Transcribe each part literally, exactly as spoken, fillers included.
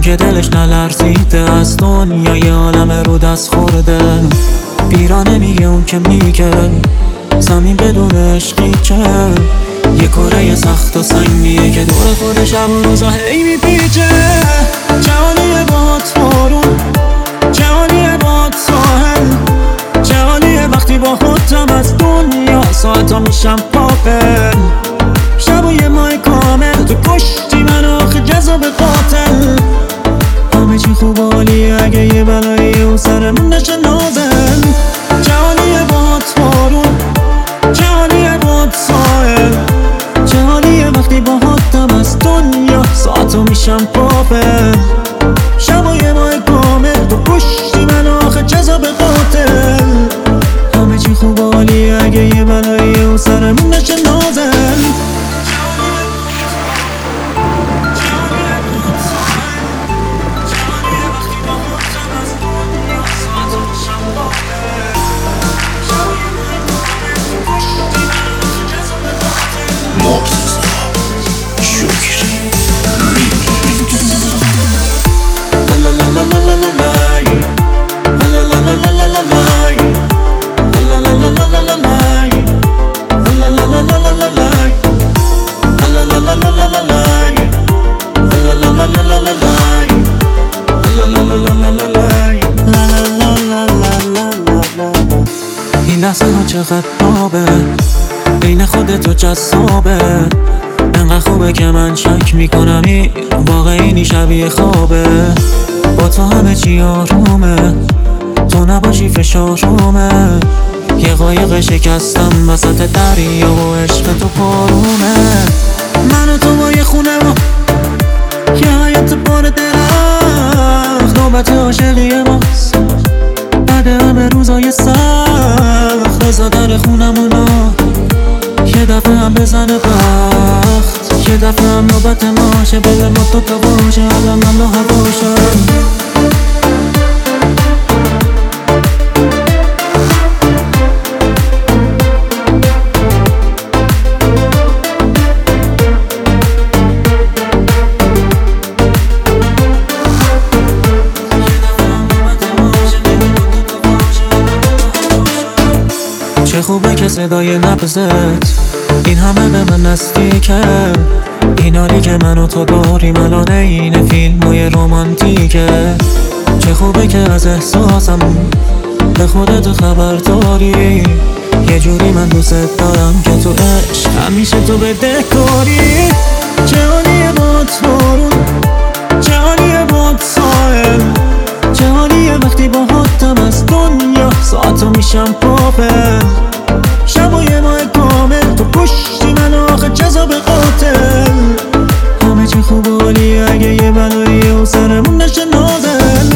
که دلش نلرزیده از دنیای عالم رو دست خورده. بیرانه میگه اون که میگه زمین بدون عشقی چه، یه کره سخت و سنگیه که دور خود شب و روزا هی میپیچه. جهانیه باد بارون، جهانیه باد ساحل، جهانیه وقتی با خودم از دنیا ساعتا میشم پاپل. شب و یه ماه کامل تو کشتی من آخه جذاب قاتل. همه چی خوب و عالیه اگه یه بلایی و سرمون نشه نازل. جهانیه باد بارون، جهانیه باد ساحل، جهانیه وقتی با خودم از دنیا ساعتا میشم پاپل. شب و یه ماه کامل تو کشتی من آخه جذاب قاتل. همه چی خوب و عالیه اگه یه بلایی و سرمون نشه نازل. این لحظه ها چقدر نابه، بین خودت و جذابه. انقدر خوبه که من شک میکنم این واقعی شبیه خوابه. با تو همه چی آرومه، تو نباشی فشارومه. یه قایق شکستم وسط دریا و عشق تو پارومه. من و تو با یه خونه ما، یه حیات پر درخت، نوبت عاشقی ماست بعد همه روزای سخت. رضا در خونمونو یه دفعه هم بزنه بخت، یه دفعه هم نوبت ماشه. بله ما تو تا باشه الان من و هواشم. چه خوبه که صدای نبضت این همه به من نزدیکه. این حالی که من و تو داریم الان این فیلمای رومانتیکه. چه خوبه که از احساسم به خودت خبر داری. یه جوری من دوست دارم که تو عشق همیشه تو بدهکاری. جهانیه باد بارون، جهانیه باد ساحل، جهانیه وقتی با خودم از دنیا ساعتا میشم پاپل. شب و یه ماه کامل تو کشتی من آخه جذاب قاتل. همه چی خوب و عالیه اگه یه بلایی و سرمون نشه نازل.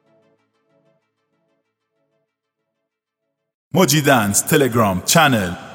Moji Dance Telegram channel